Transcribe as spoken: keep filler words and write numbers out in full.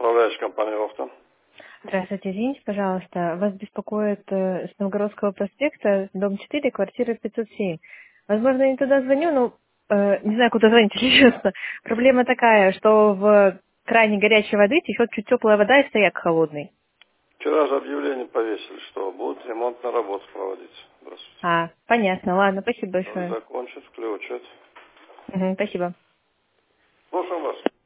Управляющая компания «Вахта». Здравствуйте, извините, пожалуйста. Вас беспокоит э, с Новгородского проспекта, дом четыре, квартира пятьсот семь. Возможно, я не туда звоню, но э, не знаю, куда звонить, если честно. Проблема такая, что в кране горячей воды течет чуть теплая вода и стояк холодный. Вчера же объявление повесили, что будут ремонтные работы проводиться. Здравствуйте. А, понятно, ладно, спасибо Как большое. закончат, включат. Мгм, спасибо. Слушаем вас.